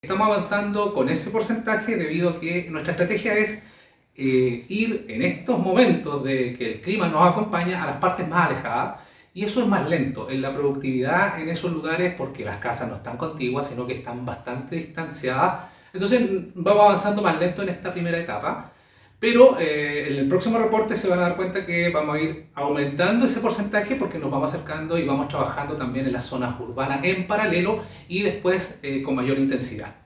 Estamos avanzando con ese porcentaje debido a que nuestra estrategia es ir en estos momentos de que el clima nos acompaña a las partes más alejadas y eso es más lento en la productividad en esos lugares porque las casas no están contiguas, sino que están bastante distanciadas. Entonces vamos avanzando más lento en esta primera etapa, pero en el próximo reporte se van a dar cuenta que vamos a ir aumentando ese porcentaje porque nos vamos acercando y vamos trabajando también en las zonas urbanas en paralelo y después con mayor intensidad.